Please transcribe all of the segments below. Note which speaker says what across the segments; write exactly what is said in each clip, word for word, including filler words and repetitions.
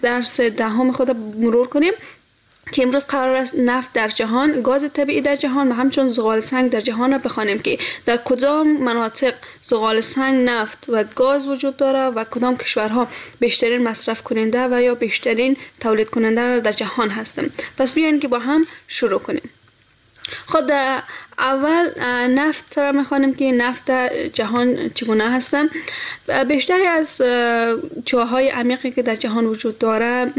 Speaker 1: درس دهم خود مرور کنیم که امروز قرار است نفت در جهان، گاز طبیعی در جهان و همچنین زغال سنگ در جهان را بخوانیم که در کدام مناطق زغال سنگ، نفت و گاز وجود داره و کدام کشورها بیشترین مصرف کننده و یا بیشترین تولید کننده در جهان هستند. پس بیاین که با هم شروع کنیم. خود اول نفت را میخوانیم که نفت جهان چگونه هستند. بیشتری از چاه‌های عمیقی که در جهان وجود داره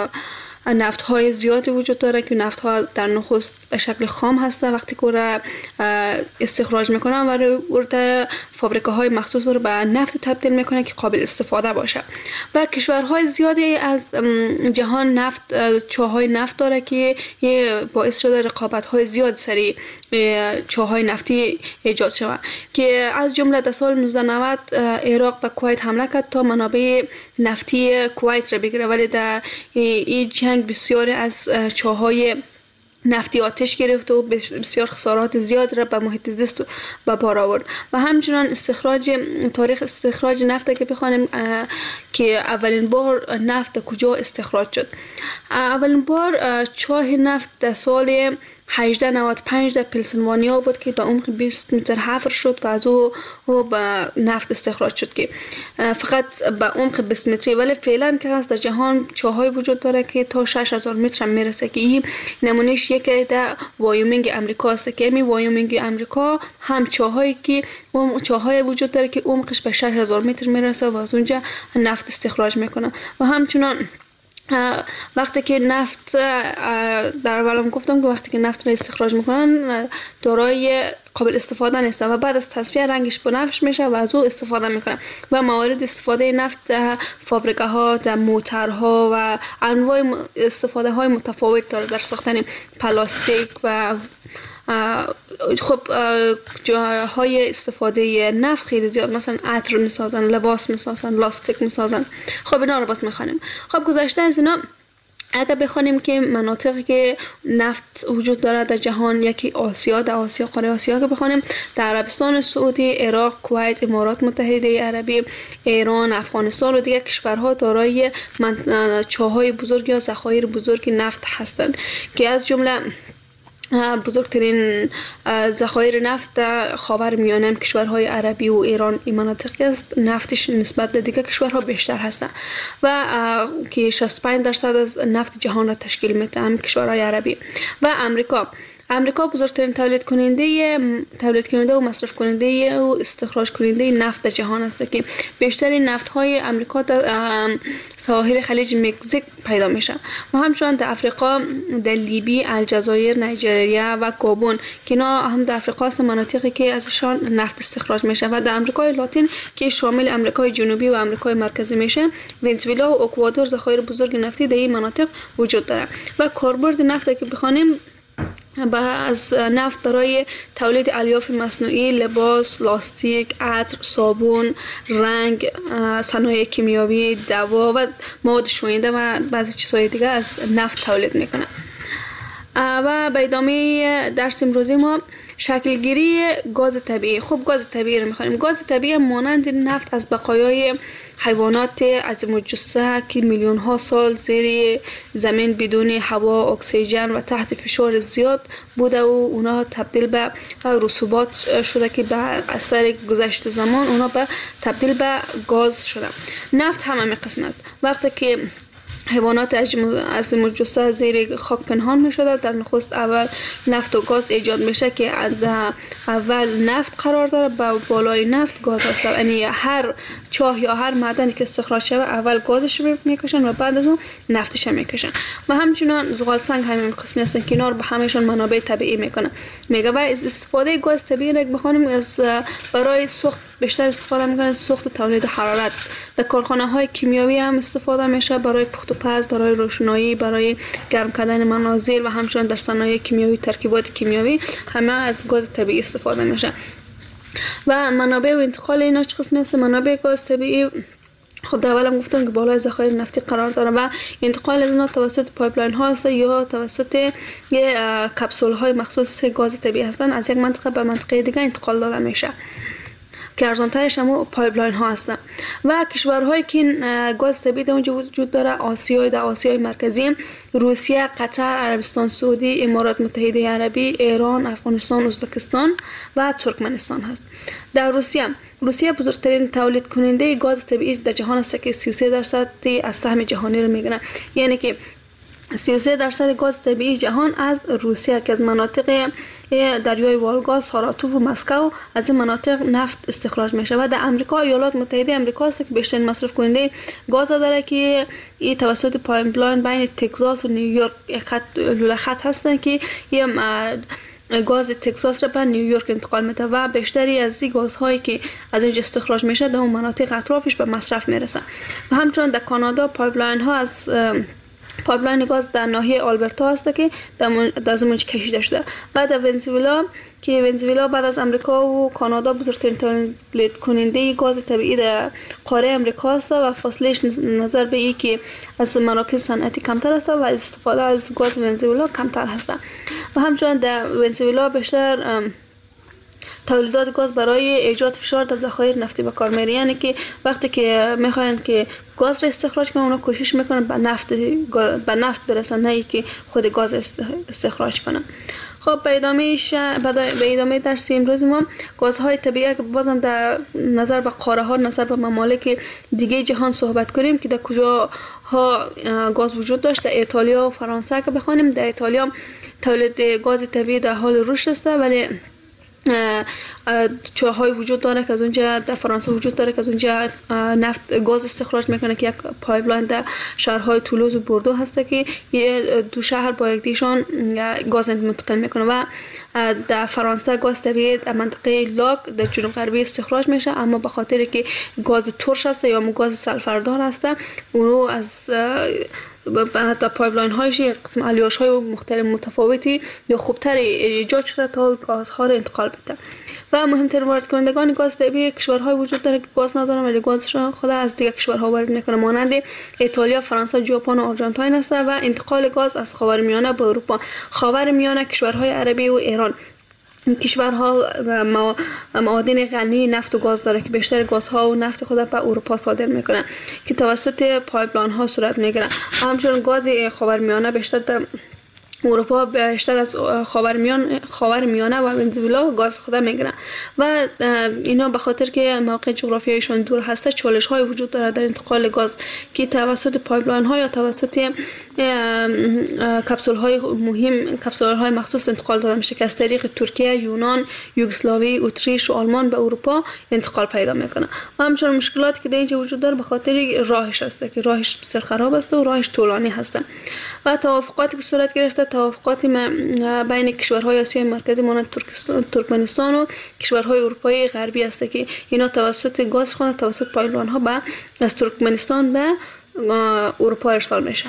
Speaker 1: نفت های زیادی وجود داره که نفت ها در نخست به شکل خام هسته، وقتی که را استخراج میکنن و ورده فابریکه های مخصوص رو به نفت تبدیل میکنن که قابل استفاده باشه. و کشورهای زیادی از جهان نفت چاهای نفت داره که باعث شده رقابت های زیاد سری چاهای نفتی ایجاد شود که از جمله در سال نوزده نود عراق به کویت حمله کرد تا منابع نفتی کویت را بگیره، ولی در این جنگ بسیاری از چاهای نفتی آتش گرفت و بسیار خسارات زیاد را به محیط زیست به بار آورد. و همچنان استخراج تاریخ استخراج نفت که بخوانیم که اولین بار نفت کجا استخراج شد. اولین بار چاه نفت در سال هجده نود و پنج در پنسیلوانیا بود که به عمق بیست متر حفر شد و از او به نفت استخراج شد که فقط به عمق بیست متری، ولی فعلا که هست در جهان چاهای وجود داره که تا شش هزار متر هم میرسه که این نمونهش یکی در وایومینگ امریکا است که این وایومینگ امریکا هم چاهایی که چاهای وجود داره که عمقش به شش هزار متر میرسه و از اونجا نفت استخراج میکنه. و همچنان وقتی که نفت در اولم گفتم که وقتی که نفت را استخراج میکنن دارای قابل استفاده نیست و بعد از تصفیه رنگش بنفش میشه و از او استفاده میکنن و موارد استفاده نفت در فابریکه ها، در موترها و انواع استفاده های متفاوت داره در ساختن پلاستیک و خب جاهای استفاده نفت خیلی زیاد، مثلا عطر میسازن، لباس میسازن، لاستیک میسازن. خب اینا رو بس میخوانیم. خب گذشته از اینا اگر بخوانیم که مناطقی که نفت وجود داره در جهان، یکی آسیا، در آسیا قاره آسیا که بخوانیم در عربستان سعودی، عراق، کویت، امارات متحده عربی، ایران، افغانستان و دیگر کشورها دارای چاهای بزرگ یا ذخایر بزرگ نفت هستند که از جمله بزرگترین ذخایر نفت در خاورمیانه کشورهای عربی و ایران این مناطقی است. نفتش نسبت به دیگر کشورها بیشتر هستند و که شصت و پنج درصد از نفت جهان را تشکیل میدهند کشورهای عربی. و امریکا امریکا بزرگترین تولید کننده تولید کننده و مصرف کننده و استخراج کننده نفت در جهان است که بیشترین نفت های امریکا در ساحل خلیج مکزیک پیدا میشه و همچنین در افریقا، در لیبی، الجزایر، نیجریه و گابون که اینا هم در افریقا است، مناطقی که ازشان نفت استخراج میشه. و در امریکای لاتین که شامل امریکای جنوبی و امریکای مرکزی میشه، ونزوئلا و اکوادور ذخایر بزرگ نفتی در این مناطق وجود داره. و کاربرد نفت که بخوانیم از نفت برای تولید الیاف مصنوعی، لباس، لاستیک، عطر، صابون، رنگ، صنایع کیمیاوی، دوا و مواد شوینده و بعضی چیزهای دیگه از نفت تولید میکنه. و به ادامه درس امروزی ما شکلگیری گاز طبیعی. خب گاز طبیعی رو میخوانیم. گاز طبیعی مانند نفت از بقایای حیوانات عظیم الجثه که میلیون ها سال زیر زمین بدون هوا، اکسیژن و تحت فشار زیاد بوده و اونا تبدیل به رسوبات شده که به اثر گذشت زمان اونا به تبدیل به گاز شده. نفت هم همین قسم است. وقتی که حیوانات عظیم الجثه زیر خاک پنهان می شده، در نخست اول نفت و گاز ایجاد میشه که اول نفت قرار داره، با بالای نفت گاز هست. یعنی هر چاه یا هر معدنی که استخراج شده اول گازش رو میکشن و بعد از اون نفتش میکشن. و همچنین زغال سنگ همین قسمی هستن که اینا رو به همهشون منابع طبیعی میکنن. میگه و استفاده گاز طبیعی رو بخوانیم از برای سوخت بیشتر استفاده میکنن، سوخت و تولید حرارت. در کارخانه های کیمیاوی هم استفاده میشه برای پخت و پز، برای روشنایی، برای گرم کردن منازل و همچنین در صنایع کیمیاوی، ترکیبات کیمیاوی همه از گاز طبیعی استفاده میشه. و منابع و انتقال اینا چه قسمی هست؟ منابع گاز طبیعی خب در اولم گفتم که بالای ذخایر نفتی قرار داره و انتقال از اینا توسط پایپلاین ها هست یا توسط کپسول های مخصوص گاز طبیعی هستن، از یک منطقه به منطقه دیگه انتقال داده میشه. که ارزانترش هم پایپلاین ها هستن و کشورهایی که گاز طبیعی در اونجا وجود داره آسیای در آسیای مرکزی روسیه، قطر، عربستان سعودی، امارات متحده عربی، ایران، افغانستان، ازبکستان و ترکمنستان هست. در روسیه روسیه بزرگترین تولید کننده گاز طبیعی در جهان است که سی و سه درصد از سهم جهانی رو میگیره. یعنی که سی و سه درصد گاز طبیعی جهان از روسیه که از مناطق دریای والگا، ساراتوف و مسکو از این مناطق نفت استخراج میشه و در امریکا ایالات متحده امریکا است که بیشترین مصرف کننده گاز داره که این توسط پایپلاین بین تگزاس و نیویورک خط لوله خط هستن که یه گاز تگزاس را به نیویورک انتقال میده و بیشتری از این گازهایی که از اینجا استخراج میشه در اون مناطق اطرافش به مصرف میرسه. و همچنین در کانادا پایپلاین ها از پایپلاین گاز در ناحیه آلبرتا هست که در زمینش کشیده شده و در ونزوئلا که ونزوئلا بعد از امریکا و کانادا بزرگترین تولید کننده گاز طبیعی در قاره امریکا است و فاصلهش نظر به این که از مراکز صنعتی کمتر است و استفاده از گاز ونزوئلا کمتر هست و همچنین در ونزوئلا بیشتر تولیدات گاز برای ایجاد فشار در ذخایر نفتی به کار میره. یعنی که وقتی که میخواین که گاز را استخراج کنن اونا کوشش میکنن به نفت به نفت برسن نه که خود گاز استخراج کنن. خب به ادامهش به ادامه درس امروز ما گازهای طبیعی که بازم در نظر به قاره ها نظر به ممالک دیگه جهان صحبت کنیم که در کجا ها گاز وجود داشت. در ایتالیا و فرانسه که بخوانیم در ایتالیا تولید گاز طبیعی در حال رشد است ولی چاهای وجود داره که از اونجا در فرانسه وجود داره که از اونجا نفت گاز استخراج میکنه که یک پایپلاین در شهرهای تولوز و بوردو هسته که دو شهر با یکدیشان گاز منتقل میکنه و در فرانسه گاز طبیعی در منطقه لاک در جنوب غربی استخراج میشه اما به خاطر که گاز ترش هست یا گاز سلفردار هست اونو از حتی پایپلاین هایش قسم الیاش های مختلف متفاوتی یا خوبتر ایجاد شده تا گازها را انتقال بده. و مهمترین وارد کنندگان گاز طبیعی کشورهای وجود داره که گاز ندارن ولی گازشون خود از دیگر کشورها وارد میکنه مانند ایتالیا، فرانسه، ژاپن و آرژانتین است و انتقال گاز از خاورمیانه به اروپا. خاورمیانه کشورهای عربی و ایران کشورها معادن غنی نفت و گاز داره که بیشتر گازها و نفت خود به اروپا صادر میکنه که توسط پایپلاین ها صورت میگیره. همچنین گاز خاورمیانه بیشتر در اروپا بیشتر از خاورمیانه خاورمیانه و ونزوئلا گاز خود میگیرن و اینا به خاطر که موقع جغرافیایشون دور هسته چالش های وجود داره در انتقال گاز که توسط پایپلاین ها یا توسط کپسول های مهم کپسول های مخصوص انتقال داده میشه که از طریق ترکیه، یونان، یوگسلاوی، اتریش و آلمان به اروپا انتقال پیدا میکنه. و همچنین مشکلاتی که در اینجا وجود داره به خاطر راهش هسته که راهش بسیار خراب است و راهش طولانی هست و توافقاتی که صورت گرفته توافقاتی بین کشورهای آسیای مرکزی مانند ترکمنستان و کشورهای اروپایی غربی است که اینا توسط گاز خود توسط پایپلاین ها به از ترکمنستان به اروپا ارسال میشه.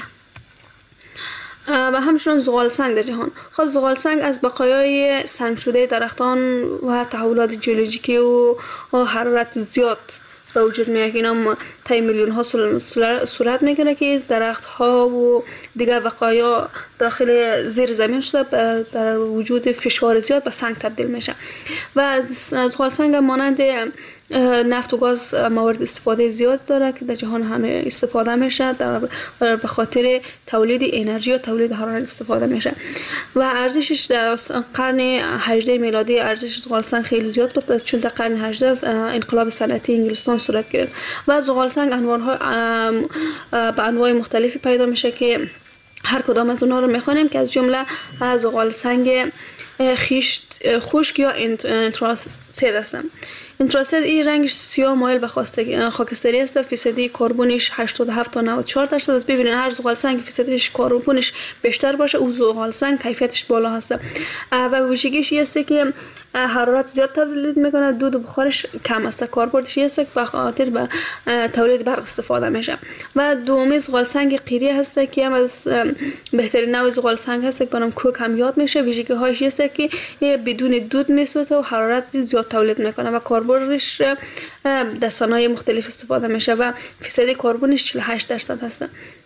Speaker 1: و همچنین زغال سنگ در جهان. خب زغال سنگ از بقایای سنگ شده درختان و تحولات ژئولوژیکی و حرارت زیاد به وجود میاد که اینا طی میلیون ها صورت میگیره که درخت ها و دیگر بقایا داخل زیر زمین شده در وجود فشار زیاد به سنگ تبدیل میشه و زغال سنگ مانند نفت و گاز موارد استفاده زیاد داره که در جهان همه استفاده میشه در به خاطر تولید انرژی و تولید حرارت استفاده میشه و ارزشش در قرن هجدهم میلادی ارزش زغال سنگ خیلی زیاد بود چون در قرن هجدهم انقلاب صنعتی انگلستان صورت گرفت و زغال سنگ انواع به انواع مختلفی پیدا میشه که هر کدام از اونها رو میخوانیم که از جمله زغال سنگ خیشت خشک یا انتراسید هستن. انتراسید این رنگش سیاه مایل به خاکستری است. فیصدی کربنش هشتاد و هفت تا نود و چهار درصد است. ببینید هر زغال سنگ فیصدیش کربنش بیشتر باشه او زغال سنگ کیفیتش بالا هست و ویژگیش این است که حرارت زیاد تولید میکنه. دود و بخارش کم است. کاربردش است به خاطر به تولید برق استفاده میشه. و دومی زغال سنگ قیری هست که هم از بهترین نوع زغال سنگ هست که برام کوک هم یاد میشه. ویژگی هاش است که بدون دود میسوزه و حرارت زیاد تولید میکنه و کاربردش در صنایع مختلف استفاده میشه و فیصد کربنش چهل و هشت درصد هست.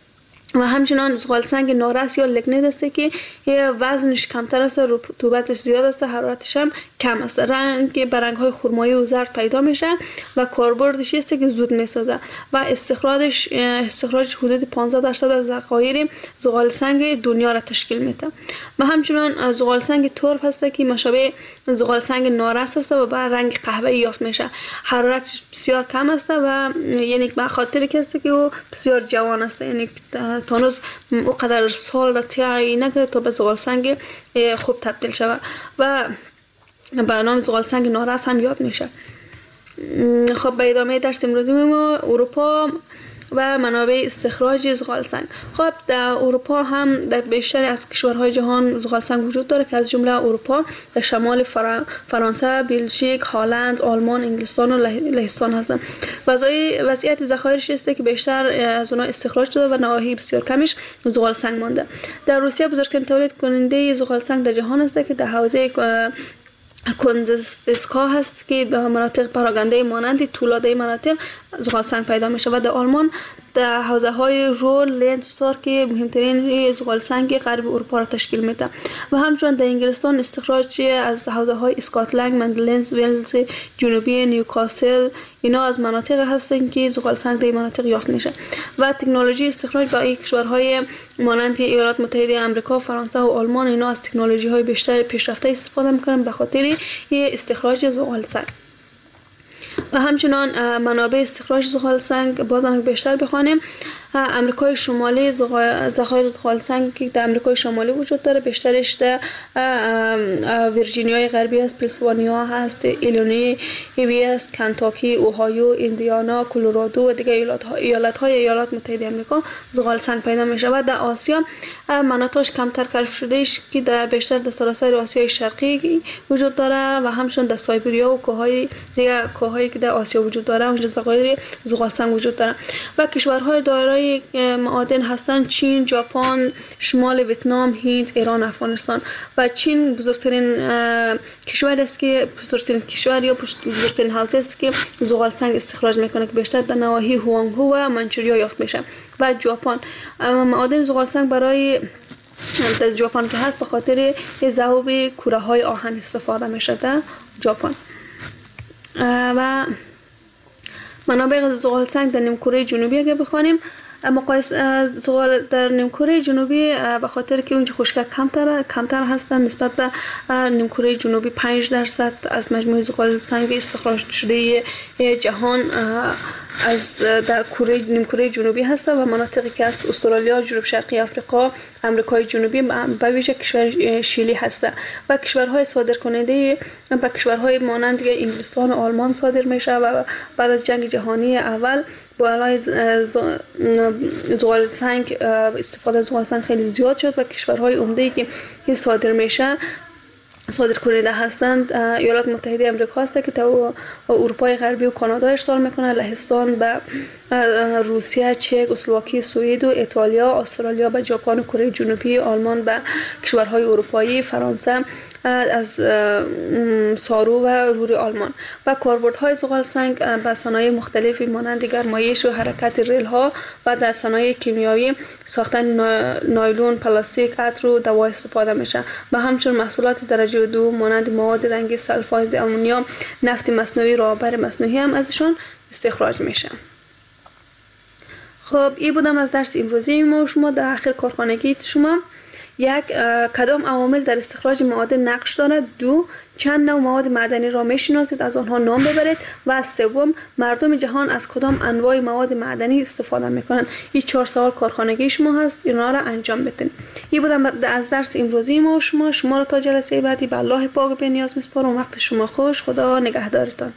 Speaker 1: و همچنان زغال سنگ نارس یا لیگنیت است که وزنش کمتر است، رطوبتش زیاد است، حرارتش هم کم است، رنگ به رنگ های خرمایی و زرد پیدا میشه و کاربردش است که زود میسازه و استخراجش استخراج حدود پانزده درصد از ذخایر زغال سنگ دنیا را تشکیل میده. و همچنان زغال سنگ ترب هست که مشابه زغال سنگ نارس است و به رنگ قهوه‌ای یافت میشه، حرارتش بسیار کم است و یعنی به خاطر که است که او بسیار جوان است، یعنی تانوز او قدر سال را طی نکرده تا به زغال سنگ خوب تبدیل شود و به نام زغال سنگ نارس هم یاد میشه. خب به ادامه درس امروزی ما اروپا و منابع استخراج زغال سنگ. خب در اروپا هم در بیشتر از کشورهای جهان زغال سنگ وجود داره که از جمله اروپا در شمال فرا... فرانسه، بلژیک، هلند، آلمان، انگلستان و لهستان هستند. وضعیت ذخایرش است که بیشتر از اونها استخراج شده و نواحی بسیار کمش زغال سنگ مانده. در روسیه بزرگترین تولید کننده زغال سنگ در جهان است که در حوزه کنزسکا هست که در مناطق پراگنده مانند تولاده مناطق زغال سنگ پیدا میشه و در آلمان در حوزه های رول، لنز و سار که مهمترین زغال سنگ غرب اروپا را تشکیل میده و همچنین در انگلستان استخراج از حوزه های اسکاتلند، مندلز، ولز جنوبی، نیوکاسل اینا از مناطق هستند که زغال سنگ در این مناطق یافت میشه و تکنولوژی استخراج برای کشورهای مانند ایالات متحده آمریکا، فرانسه و آلمان اینا از تکنولوژی های بیشتر پیشرفته استفاده میکنن به خاطر استخراج زغال سنگ. و همچنان منابع استخراج زغال سنگ باز هم بیشتر بخوانیم. امریکای شمالی ذخایر زغال سنگ که در امریکای شمالی وجود داره بیشترش در ویرجینیای غربی است، پنسیلوانیا هست، ایلینوی است، کنتاکی، اوهایو، ایندیانا، کلرادو و دیگر ایالات ها ایالت های ایالات متحده آمریکا زغال سنگ پیدا می شود. در آسیا مناطقش کمتر کشف شده است که در بیشتر در سراسر آسیای شرقی وجود داره و همچنین در سایبریا و کوههای دیگر کوههایی که در آسیا وجود داره اونجا ذخایر زغال سنگ وجود داره و کشورهای دارای معادن هستند چین، ژاپن، شمال ویتنام، هند، ایران، افغانستان و چین بزرگترین کشور است که بزرگترین کشور یا بزرگترین حوزه است که زغال سنگ استخراج میکنه که بیشتر در نواحی هوانگهو و منچوریا یافت میشه و ژاپن معادن زغال سنگ برای در ژاپن که هست به خاطر ذوب کوره های آهن استفاده میشه در ژاپن. و منابع زغال سنگ در نیمکره جنوبی اگه بخوانیم مقایسه زغال در نیمکره جنوبی به خاطر که اونجا خشکی کمتر کمتر هستن نسبت به نیمکره جنوبی پنج درصد از مجموع زغال سنگ استخراج شده جهان از در کره نیمکره جنوبی هست و مناطقی که است استرالیا، جنوب شرقی آفریقا، آمریکای جنوبی به ویژه کشور شیلی هست و کشورهای صادر کننده به کشورهای مانند انگلستان و آلمان صادر میشه و بعد از جنگ جهانی اول با علای زغال سنگ استفاده از زغال سنگ خیلی زیاد شد و کشورهای عمده‌ای که صادر میشه صادر کننده هستند ایالات متحده آمریکا هست که تا اروپای غربی و کانادا ارسال میکنه، لهستان به روسیه، چک، اسلواکی، سوئد و ایتالیا، استرالیا به ژاپن و کره جنوبی، آلمان به کشورهای اروپایی، فرانسه از سارو و رور آلمان و کاربردهای زغال سنگ به صنایع مختلفی مانند گرمایش و حرکت ریل ها و در صنایع کیمیایی ساختن نایلون، پلاستیک، عطر و دوا استفاده میشه و همچنین محصولات درجه دو مانند مواد رنگی، سلفات آمونیوم، نفت مصنوعی، رابر مصنوعی هم ازشان استخراج میشه. خب این بودم از درس امروزی ما شما. در آخر کارخانگی شما یک کدام عوامل در استخراج معادن نقش دارد؟ دو چند نوع مواد معدنی را میشناسید از آنها نام ببرید و سوم مردم جهان از کدام انواع مواد معدنی استفاده میکنند؟ این چهار سوال کارخانگی شما هست، اینا را انجام بدین. این بودم از درس امروزی ما شما شما را تا جلسه بعدی به الله پاک به نیاز میسپارم. وقت شما خوش، خدا نگهدارتان.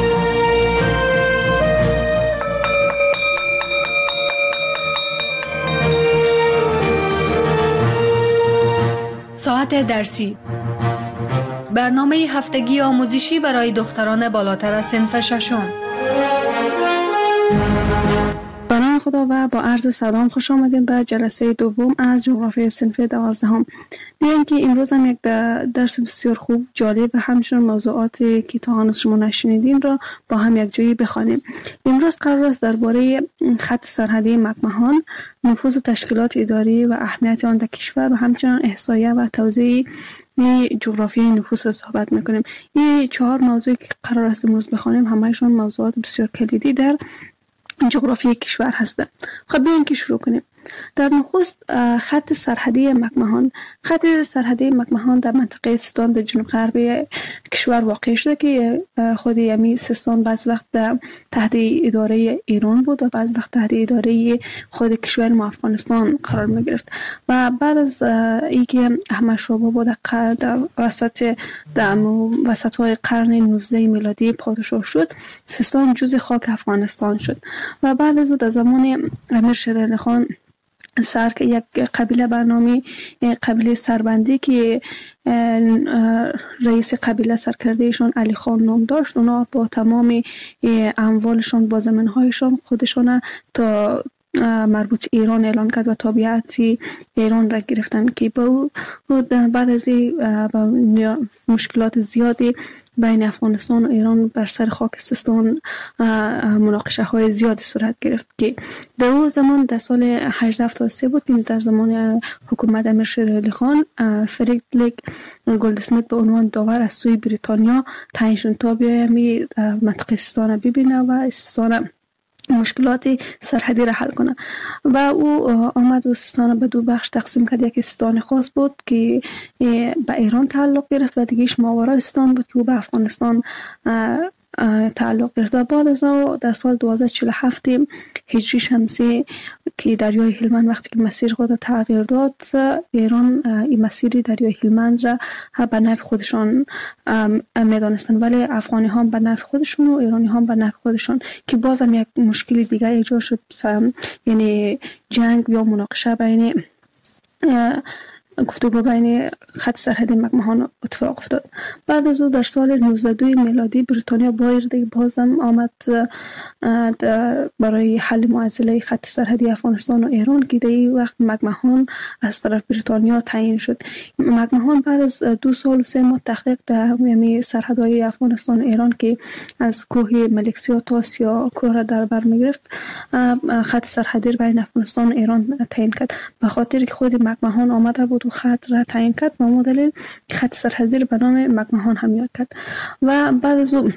Speaker 2: ساعت درسی برنامه هفتگی آموزشی برای دختران بالاتر از صنف ششم.
Speaker 3: بنا
Speaker 1: خدا و با عرض سلام خوش آمدین به جلسه دوم از جغرافی صنف دوازدهم. بیاین که امروز هم یک درس بسیار خوب، جالب و همچنین موضوعاتی که تا هنوز شما نشنیدین را با هم یک جایی بخوانیم. امروز قرار است درباره خط سرحدی مکمهان، نفوذ و تشکیلات اداری و اهمیت آن در کشور و همچنین احصایه و توزیع جغرافی نفوس را صحبت میکنیم. این چهار موضوعی که قرار است امروز بخوانیم همه‌شون موضوعات بسیار کلیدی در جغرافی کشور هسته. خب بیاین که شروع کنیم. در نخست خط سرحدی مکمهان. خط سرحدی مکمهان در منطقه سیستان در جنوب غربی کشور واقع شده که خود یمی سیستان بعض وقت تحت اداره ایران بود و بعض وقت تحت اداره خود کشور ما افغانستان قرار می گرفت و بعد از اینکه احمد شاه بابا در وسط در وسط های قرن نوزده میلادی پادشاه شد، سیستان جزء خاک افغانستان شد و بعد از او در زمان امیر شیر علی خان سر یک قبیله برنامه قبیله سربندی که رئیس قبیله سرکردهشان علی خان نام داشت، اونا با تمام اموالشان با زمین‌هایشان خودشان تا مربوط ایران اعلان کرد و تابعیت ایران را گرفتن که با بعد از مشکلات زیادی بین افغانستان و ایران بر سر خاک سیستان مناقشه های زیادی صورت گرفت که در اون زمان در سال هجده هفتاد و سه بود که در زمان حکومت امیر شیر علی خان فریدریک گلدسمیت به عنوان داور از سوی بریتانیا تعیین شد تا بیاید منطقه سیستان ببینه و سیستان مشکلات سرحدی را حل کنه و او آمد و سیستان به دو بخش تقسیم کرد. یکی سیستان خاص بود که به ایران تعلق گرفت و دیگهش ماورای سیستان بود که او به افغانستان تعلق گرفت. و بعد از او در سال دوازده چهل و هفت هجری شمسی که دریای هلمند وقتی که مسیر خود تغییر داد، ایران این مسیر دریای هلمند را به نفع خودشان میدانستن، ولی افغانی ها به نفع خودشون و ایرانی ها به نفع خودشون که باز هم یک مشکل دیگه ایجاد شد، یعنی جنگ یا مناقشه بین گفتگو بین خط سرحدی مکمهان اتفاق افتاد. بعد از او در سال نوزده و دو میلادی بریتانیا بایر دیگه بازم آمد برای حل معضله خط سرحدی افغانستان و ایران که در این وقت مکمهان از طرف بریتانیا تعیین شد. مکمهان بعد از دو سال و سه ماه تحقیق در یمی سرحدهای افغانستان و ایران که از کوه ملکسیا تا سیا کوه را در بر میگرفت، خط سرحدی بین افغانستان و ایران تعیین کرد. به خاطر که خود مکمهان آمده بود و خط را تعیین کرد، با ما دلیل خط سرحدی به نام مکمهان هم یاد کرد. و بعد از او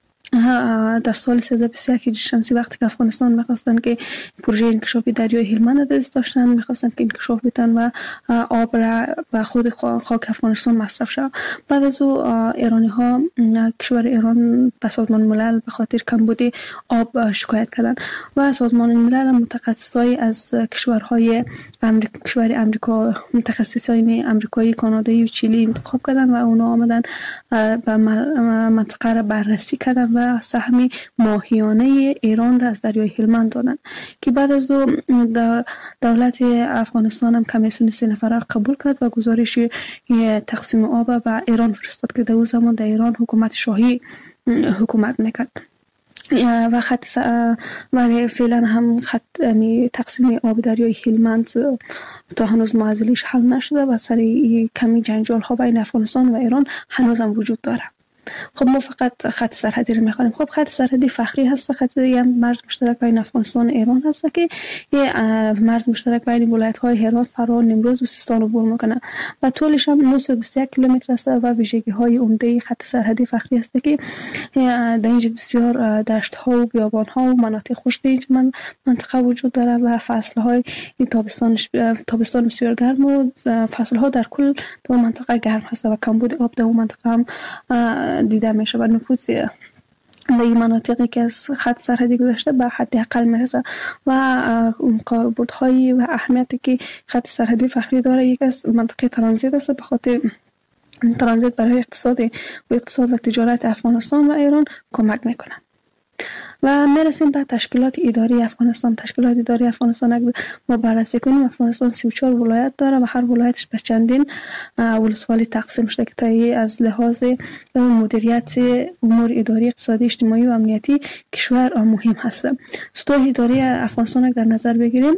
Speaker 1: در سال سیزده و بیست و یک هجری شمسی وقتی که افغانستان می‌خواستن که پروژه انکشافی دریای هلمند دست داشتن، می‌خواستن که انکشاف بدن و آب را به خود خاک افغانستان مصرف شود. بعد از او ایرانی ها کشور ایران به سازمان ملل به خاطر کمبود آب شکایت کردند و سازمان ملل متخصصای از کشورهای امریکا کشور امریکا متخصصای آمریکایی، کانادایی و چیلی انتخاب کردند و اونا آمدن به منطقه را بررسی کردند و سهم ماهیانه ایران را از دریای هلمند دادن که بعد از دو دولت افغانستان هم کمیسیون سه نفره قبول کرد و گزارش تقسیم آب به ایران فرستاد که در اون زمان در ایران حکومت شاهی حکومت میکرد و خط و فعلا هم خط تقسیم آب دریای هلمند تا هنوز معضلش حل نشده و سر کمی جنجال ها بین افغانستان و ایران هنوز هم وجود داره. خب ما فقط خط سرحدی رو می‌خوانیم. خب خط سرحدی فخری هست، خط یه مرز مشترک بین افغانستان و ایران هست که یه مرز مشترک بین ولایت‌های هرات، فراه، نیمروز و سیستان عبور می‌کنه و طولش هم نهصد و بیست و یک کیلومتر است و ویژگی‌های عمده خط سرحدی فخری است که در اینجا بسیار دشت‌ها و بیابان‌ها و مناطق خشک من منطقه وجود داره و فصل‌های تابستان تابستان بسیار گرم و فصل‌ها در کل در منطقه گرم هست و کمبود آب در اون منطقه هم دیده میشه و نفوذ در این مناطقی که از خط سرحدی گذشته به حد اقل میرسه و کاربردهای و اهمیتی که خط سرحدی فخری داره یک از منطقه ترانزیت است. به خاطر ترانزیت برای اقتصاد و اقتصاد و تجارت افغانستان و ایران کمک میکنه.
Speaker 3: و میرسیم به تشکیلات اداری افغانستان. تشکیلات اداری افغانستان اگر ما بررسی کنیم، افغانستان سی و چهار ولایت داره و هر ولایتش به چندین ولسوالی تقسیم شده که تایی از لحاظ مدیریت امور اداری، اقتصادی، اجتماعی و امنیتی کشور مهم هست. سطوح اداری افغانستان اگر در نظر بگیریم،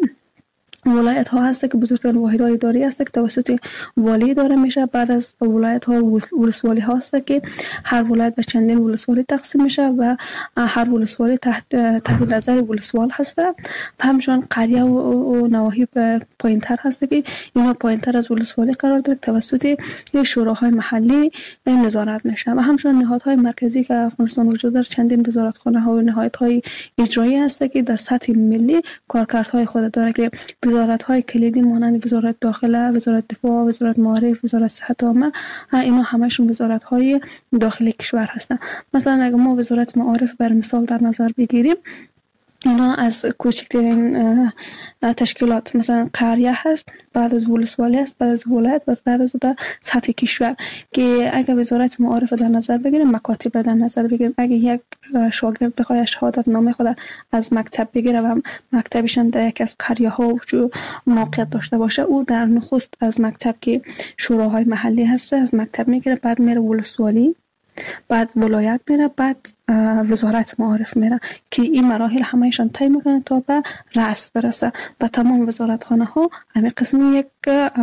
Speaker 3: ولایت ها هست که بزرگترین واحد های اداری است که توسط والی اداره میشه. بعد از ولایت ها ولسوالی ها هست که هر ولایت به چندین ولسوالی تقسیم میشه و هر ولسوالی تحت تحت نظر ولسوال هست. و همچنین قریه و, و نواحی پایینتر هست که اینا پایینتر از ولسوالی قرار داره توسط شوراهای محلی نظارت میشه. و همچنین نهادهای مرکزی که افغانستان وجود داره، چندین وزارتخانه ها و نهادهای اجرایی هست که در سطح ملی کارکردهای خود داره که وزارت‌های کلیدی مانند وزارت داخله، وزارت دفاع، وزارت معارف، وزارت صحت عامه، اینا همشون وزارت‌های داخلی کشور هستند. مثلا اگر ما وزارت معارف بر مثال در نظر بگیریم، اینا از کوچکترین تشکیلات مثلا قریه هست، بعد از ولسوالی است، بعد از ولایت و بعد از در سطح کشور که اگر وزارت معارف در نظر بگیریم، مکاتب را در نظر بگیریم، اگر یک شاگرد بخواد شهادت نامه خود از مکتب بگیره و مکتبش هم در یک از قریه ها و موقعیت داشته باشه، او در نخست از مکتب که شوراهای محلی هست از مکتب میگیره، بعد میره ولسوالی، بعد ولایت میره، بعد وزارت معارف میره که این مراحل همهشان طی میکنه تا به رأس برسه. و تمام وزارتخانه ها همین قسمی یک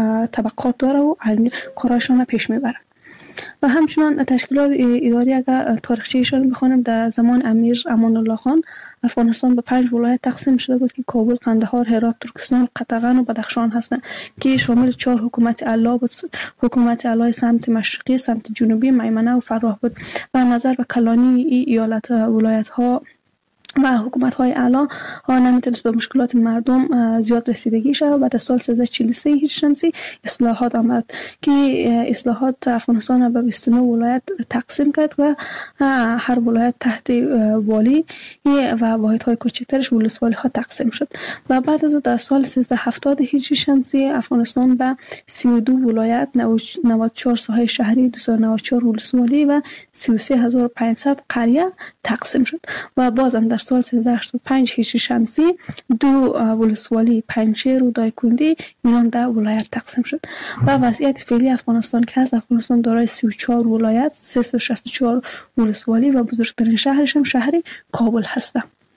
Speaker 3: طبقات داره و کاراشون پیش میبره. و همچنان تشکیلات اداری اگر تاریخچه‌شان بخونیم، در زمان امیر امان الله خان افغانستان به پنج ولایت تقسیم شده بود که کابل، قندهار، هرات، ترکستان، قطغن و بدخشان هستند که شامل چهار حکومت اعلی بود. حکومت اعلی سمت مشرقی، سمت جنوبی، میمنه و فراه بود. و نظر به کلانی ایالت ولایت ها و حکومت های اعلی ها نمیتونست به مشکلات مردم زیاد رسیدگی شد. بعد از سال سیزده صد و چهل و سه هجری شمسی اصلاحات آمد که اصلاحات افغانستان به بیست و نه ولایت تقسیم کرد و هر ولایت تحت والی و واحد های کوچکترش ولسوالی ها تقسیم شد. و بعد از در سال سیزده هفتاد هجری شمسی افغانستان به سی و دو ولایت، نود و چهار ساحه شهری، دویست و نود و چهار ولسوالی و سی و سه هزار و پانصد قریه تقسیم شد. و بازم در سال سیزده هشتاد و پنج هجری شمسی دو ولسوالی، پنجشیر و دایکنډی اینا در ولایت تقسیم شد. و وضعیت فعلی افغانستان که هست، افغانستان دارای سی و چهار ولایت، سیصد و شصت و چهار ولسوالی و بزرگترین شهرش هم شهر کابل هست.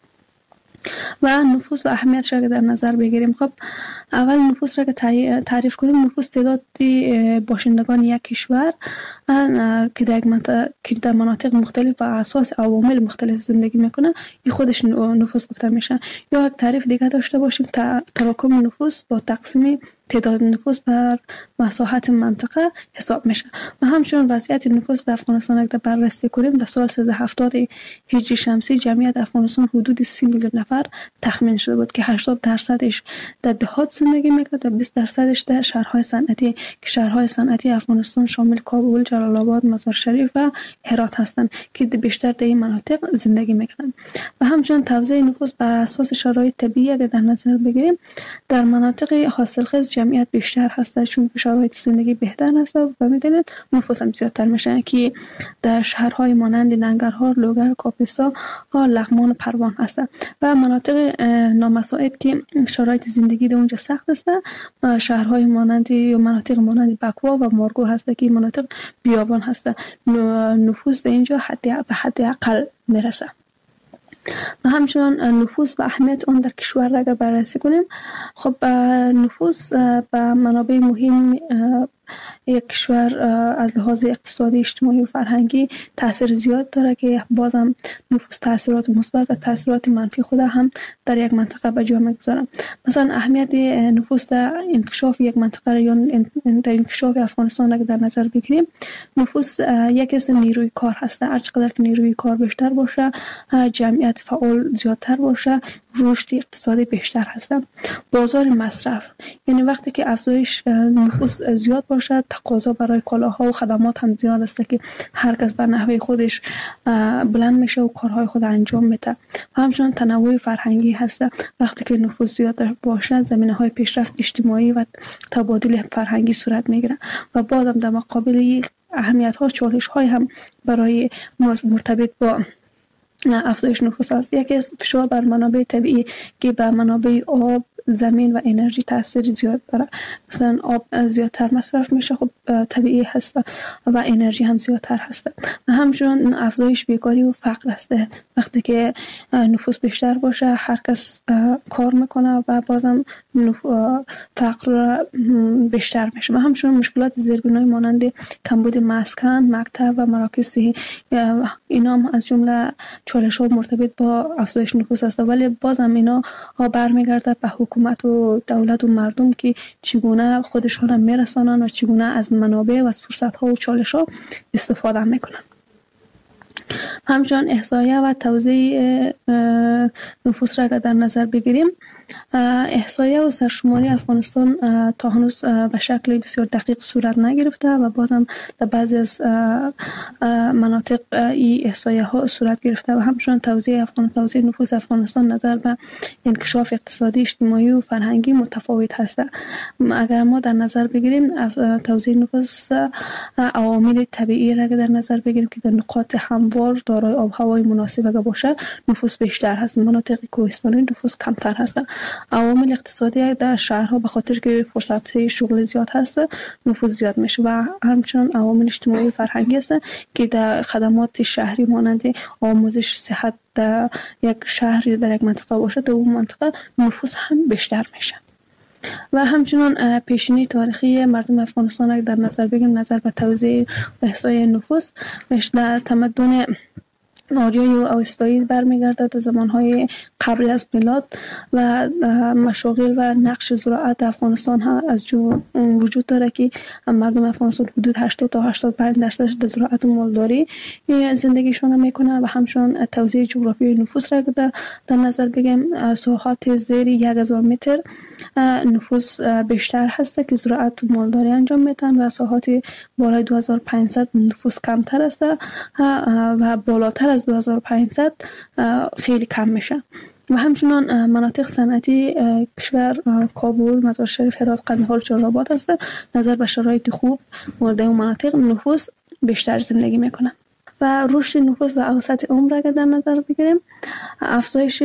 Speaker 3: و نفوس و اهمیتش را در نظر بگیریم، خب اول نفوس را که تعریف کنیم، نفوس تعداد باشندگان یک کشور که در مناطق که در مناطق مختلف و اساس عوامل مختلف زندگی میکنه، این خودش نفوس گفته میشه. یا یک تعریف دیگه داشته باشیم، تراکم نفوس با تقسیم تعداد نفوس بر مساحت منطقه حساب میشه. و همچنین وضعیت نفوس در افغانستان اگر بررسی کنیم، در سال سیزده هفتاد هجری شمسی جمعیت افغانستان حدود سی میلیون نفر تخمین شده بود که هشتاد درصدش در دهات زندگی میکرد و بیست درصدش در شهرهای صنعتی که شهرهای صنعتی افغانستان شامل کابل، جلال آباد، مزار شریف و هرات هستند که بیشتر در این مناطق زندگی میکنند. و همچنین توزیع نفوس بر اساس شرایط طبیعی اگر در نظر بگیریم، در مناطق حاصلخیز جمعیت بیشتر هست چون شرایط زندگی بهتر هست و میدونید نفوس هم زیادتر میشه که در شهرهای مانند ننگرهار، لوگر، کاپیسا ها، لغمان و پروان هستند. و مناطق نامساعد که شرایط زندگی در اونجا سخت است، شهرهای مانند یا مناطق مانند بکوا و مارگو هست که مناطق بیابان هست. نفوس در اینجا حد به حد اقل میرسه. و همچنان نفوس و اهمیت آن در کشور را اگر بررسی کنیم، خب نفوس به منابع مهم یک کشور از لحاظ اقتصادی، اجتماعی و فرهنگی تاثیر زیاد داره که بازم نفوس تاثیرات مثبت و تاثیرات منفی خود هم در یک منطقه به جا میگذاره. مثلا اهمیت نفوس در انکشاف یک منطقه یا در انکشاف افغانستان اگر در نظر بگیریم، نفوس یک اسم نیروی کار هست. هر چقدر که نیروی کار بیشتر باشه، جمعیت فعال زیادتر باشه، رشد اقتصادی بیشتر هست. بازار مصرف، یعنی وقتی که افزایش نفوس زیاد باشه، تقاضا برای کالاها و خدمات هم زیاد است که هر کس به نحوه خودش بلند میشه و کارهای خود انجام میده. و همچنین تنوع فرهنگی هست. وقتی که نفوس زیاد باشه، زمینه‌های پیشرفت اجتماعی و تبادل فرهنگی صورت میگیره. و بعدم در مقابل اهمیت ها چالش های هم برای مرتبط با افزایش نفوس است. یکی از فشار بر منابع طبیعی که به منابع آب، زمین و انرژی تاثیر زیاد داره. مثلا آب زیادتر مصرف میشه، خب طبیعی هست و انرژی هم زیادتر هست. و همچنین افزایش بیکاری و فقر است. وقتی که نفوس بیشتر باشه هر کس کار میکنه و بازم فقر بیشتر میشه. و همچنین مشکلات زیربنایی مانند کمبود مسکن، مکتب و مراکز صحی، اینا هم از جمله چالش ها مرتبط با افزایش نفوس است. ولی بازم اینا برمیگرده به حکومت و دولت و مردم که چگونه خودشان هم میرسانن و چگونه از منابع و از فرصت ها و چالش ها استفاده میکنن. همچنین احصایه و توزیع نفوس را در نظر بگیریم، احصایه و سرشماری افغانستان تا هنوز به شکل بسیار دقیق صورت نگرفته و بازم در بعضی از مناطق این احصایه ها صورت گرفته و همچنین توزیع افغانستان توزیع نفوس افغانستان نظر به انکشاف اقتصادی، اجتماعی و فرهنگی متفاوت هست. اگر ما در نظر بگیریم توزیع نفوس عوامل طبیعی را در نظر بگیریم که در نقاط هموار دارای آب هوای مناسب باشه نفوس بیشتر هست، مناطق کوهستانی نفوس کمتر هست. عوامل اقتصادی در شهرها به خاطر که فرصت شغل زیاد هست نفوس زیاد میشه و همچنین عوامل اجتماعی فرهنگی است که در خدمات شهری مانند آموزش، صحت در یک شهری در یک منطقه باشه در اون منطقه نفوس هم بیشتر میشه. و همچنین پیشینی تاریخی مردم افغانستان در نظر بگیریم نظر به توزیع و احصای نفوس در تمدن آریایی و اوستایی برمیگردد. زمانهای قبل از میلاد و مشاغل و نقش زراعت افغانستان ها از جو وجود داره که مردم افغانستان حدود هشتاد تا هشتاد و پنج درصد در زراعت و مالداری زندگیشون میکنه. و همچنین توزیع جغرافیایی نفوس را در نظر بگیم ساحات زیر یک هزار متر نفوس بیشتر هست که زراعت و مالداری انجام میدن و ساحات بالای دو هزار و پانصد نفوس کمتر است و بالاتر از دو هزار و پانصد خیلی کم میشه. و همچنین مناطق صنعتی کشور کابل، مزار شریف، هرات، قندهار، جلال‌آباد است. نظر به شرایط خوب مورد اون مناطق نفوس بیشتر زندگی میکنن. و رشد نفوس و اوسط عمر را در نظر بگیریم، افزایش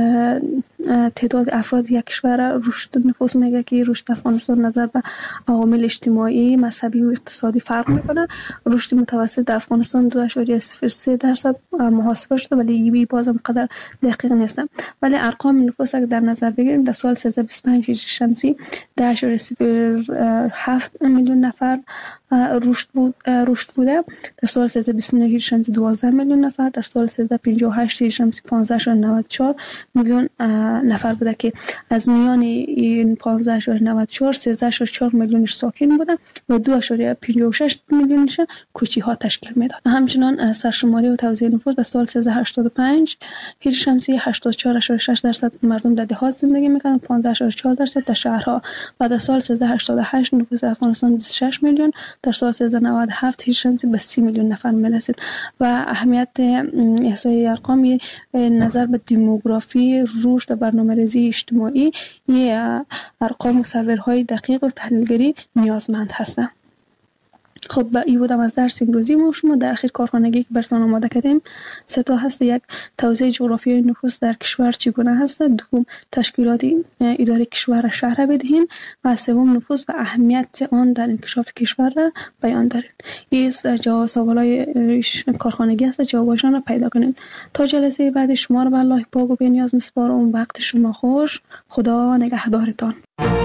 Speaker 3: تعداد افراد یک کشور رشد نفوس میگه که رشد افغانستان نظر به عوامل اجتماعی، مذهبی و اقتصادی فرق میکنه. رشد متوسط افغانستان دو ممیز صفر سه درصد محاسبه شده ولی این بازم قدر دقیق نیست. ولی ارقام نفوس را در نظر بگیریم در سال سیزده بیست و پنج هجری شمسی ده ممیز صفر هفت میلیون نفر رشد بود رشد بوده. در سال سیزده بیست و نه هجری شمسی دوازده میلیون نفر، در سال سیزده پنجاه و هشت هجری شمسی پانزده ممیز نود و چهار میلیون نفر بوده که از میان این پانزده ممیز نود و چهار سیزده ممیز چهار میلیونش ساکن بوده و دو ممیز پنجاه و شش میلیونش کوچی ها تشکیل میداد. همچنین سرشماری و توزیع نفوس در سال سیزده هشتاد و پنج هجری شمسی هشتاد و چهار ممیز شش درصد مردم در دهات زندگی میکنند، پانزده ممیز چهار درصد در شهرها. و در سال سیزده هشتاد و هشت نفوس افغانستان بیست و شش میلیون، در سال سیزده نود و هفت هجری شمسی به سی میلیون نفر میرسید. و اهمیت احصای ارقام نظر به دموگرافی، رشد و برنامه‌ریزی اجتماعی، یه ارقام و سرورهای دقیق و تحلیلگری نیازمند هستند. خب با این بودم از درس امروزی ما شما. در اخیر کارخانگی که براتون آماده کردیم سه تا هست. یک، توزیع جغرافیایی نفوس در کشور چگونه هست. دوم، تشکیلات اداره کشور شهر بدهیم. و سوم، نفوس و اهمیت آن در انکشاف کشور را بیان داریم. این جواب سوالای کارخانگی است، جوابشان را پیدا کنید. تا جلسه بعد شما را به الله پاک و بی‌نیاز میسپارم. وقت شما خوش. خدا نگهدارتان.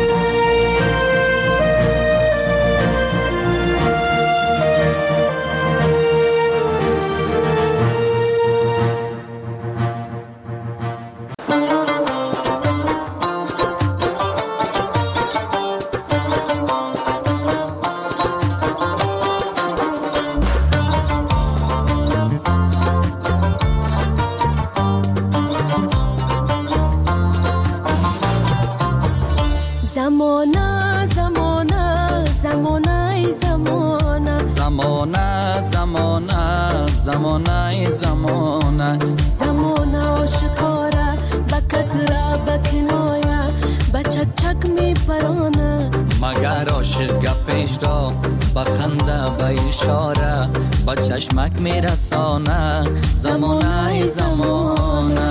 Speaker 4: زمانه زمانه زمانه زمانه
Speaker 5: زمانه زمانه زمانه زمانه
Speaker 4: زمانه آشکاره بکتره بکنایه بچک چک می پرانه
Speaker 5: مگر عاشق گپش را بخنده به اشاره با چشمک میرسانه زمانه زمانه.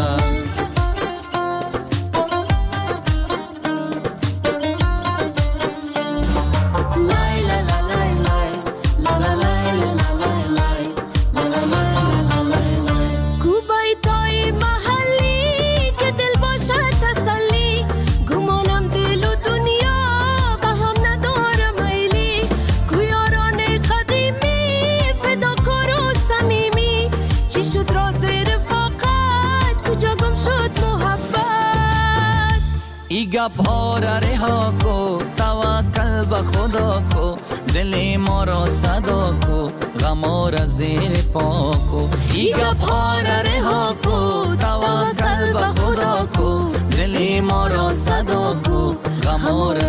Speaker 5: ای گپ ها را رها کو توکل به خدا کو دل ما را صدا کو غم را زیر پا کو. ای گپ ها را رها کو توکل به خدا کو دل ما را صدا کو غم را